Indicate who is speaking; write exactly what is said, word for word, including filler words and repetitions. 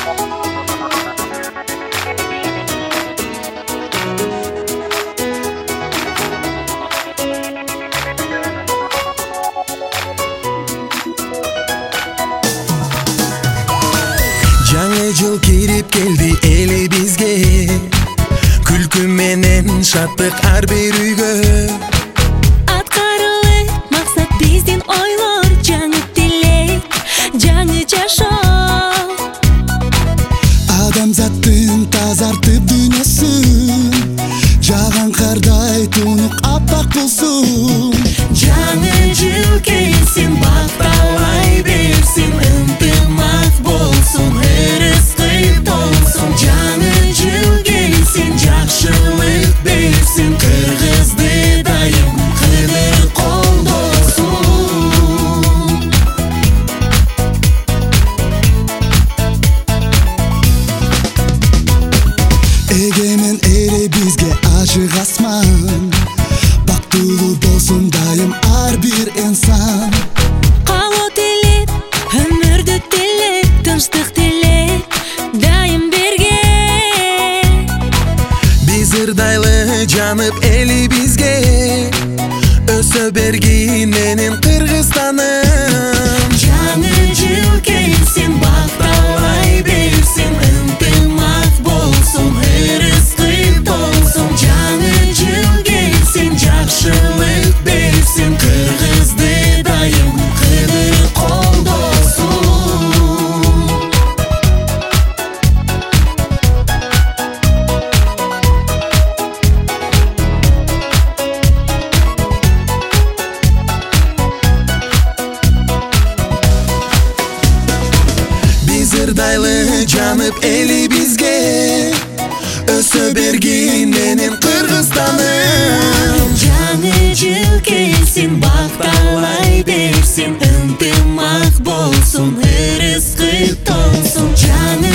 Speaker 1: Жаңы жыл кирип келди эли бизге, күлкү менен шаттык ар бир үйгө.
Speaker 2: Аткарылы максат биздин ойлор, жаңы тилек, жаңы жашоо.
Speaker 3: Адамзаттын тазартып дүйнөсүн, жаган кардай тунук аппак болсун.
Speaker 2: Жаңы жыл келсин, бакталай берсин, ынтымак болсун, ырыскы толсун. Жаңы жыл келсин, жакшылык берсин, кыргызды дайым кыдыр колдосун.
Speaker 3: Эгемен эли бизге ашык асман, бактылуу болсун дайым ар бир инсан.
Speaker 2: Калоо тилеп, өмүрдү тилеп, тынчтык тилеп, дайым берге.
Speaker 1: Биз ырдайлы жанып эли бизге, өсө бергин менин Кыргызстаным.
Speaker 2: Жаңы жыл келсин, бакталай берсин, ынтымак болсун, ырыскы толсун. Жаңы жыл келсин, жакшылык берсин, кыргызды дайым кыдыр колдосун.
Speaker 1: Биз ырдайлы жанып эли бизге, өсө бергин менин Кыргызстаным.
Speaker 2: Жаңы жыл келсин, бакталай берсин, ынтымак болсун, ырыскы толсун. Жаңы